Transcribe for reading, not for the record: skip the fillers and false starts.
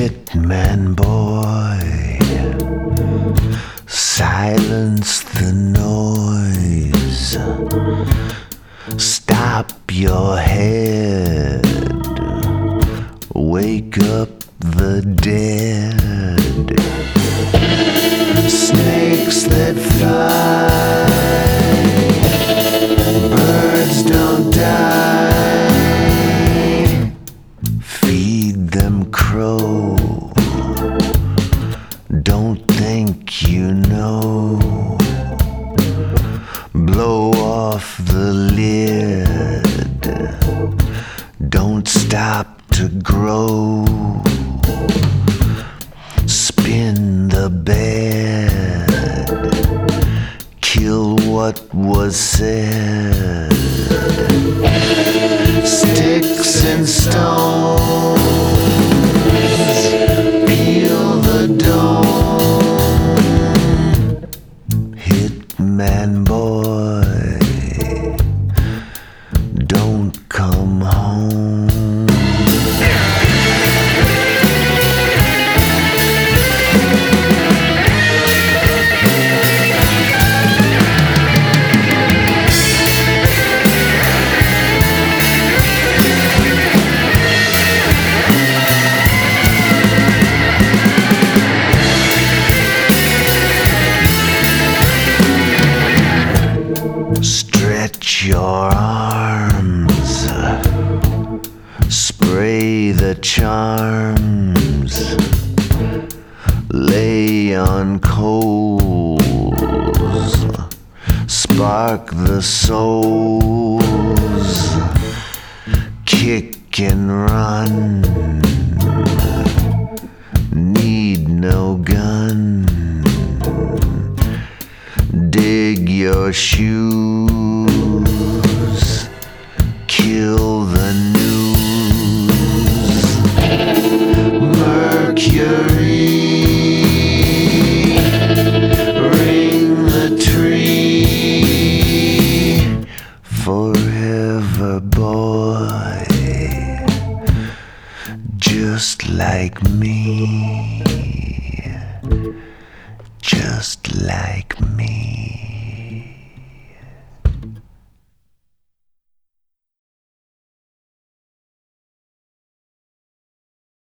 Hitman boy, silence the noise. Stop your head, wake up the dead. Snakes that fly, birds don't die. Feed them crow, don't think you know. Blow off the lid, don't stop to grow. Spin the bed, kill what was said. Sticks and stones, peel the dome. Hitman boy, don't come home. Stretch your arms, spray the charms, lay on coals, spark the souls, kick and run, need no gun. Dig your shoes, kill the news. Mercury, ring the tree. Forever boy, just like me, just like me.